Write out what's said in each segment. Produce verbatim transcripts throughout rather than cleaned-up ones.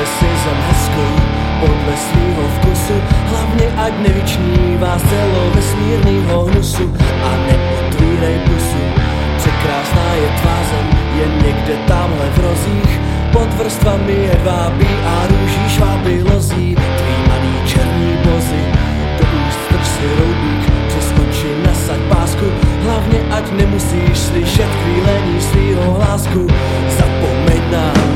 si zem hezkou podle svýho vkusu, hlavně ať nevyčnívá z celovesmírnýho hnusu a neotvírej pusu. Překrásná je tvá zem, jen někde tamhle v rozích, pod vrstvami hedvábí a růží šváby lozí. Tvý malý černý bozy, do úst strč si roubík, přes oči nasaď pásku, hlavně ať nemusíš slyšet chvílení svýho hlásku. Zapomeň nám.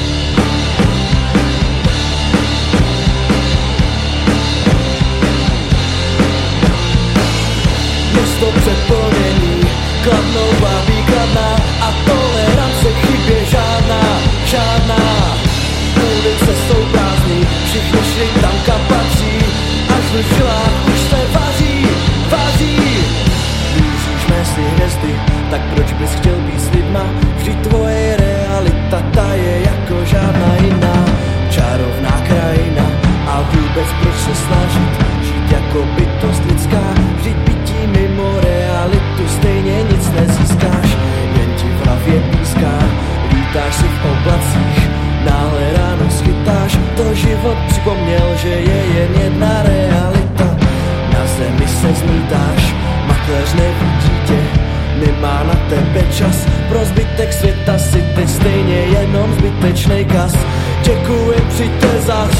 Město přeplněný, Kladnou vábí Kladná a tolerance chybě žádná, žádná. Ulice jsou prázdný, všichni šli tam, kam patří, až v žilách už se vaří, vaří. Věříš si hvězdy, tak proč bys chtěl být s lidma? Vždyť tvoje realita, ta je jako žádná jiná. Čarovná krajina a vůbec proč se snažit žít jako bytost lidská? Vždyť bytí mimo realitu stejně nic nezískáš, jen ti v hlavě píská. Lítáš si v oblacích, náhle ráno schytáš, to život připomněl, že je jen jedna realita. Na zemi se zmítáš, makléř nevidí tě, nemá na tebe čas, pro zbytek světa si teď stejně jenom zbytečnej kas. Děkuji, přijďte zas.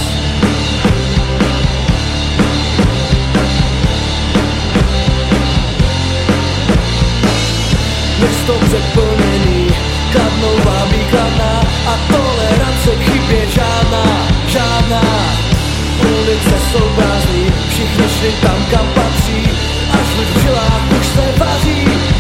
Město přeplněný, Kladnou vábí Kladná a tolerance chybě žádná, žádná. Ulice jsou prázdný, všichni šli tam, kam patří, až v žilách už se vaří,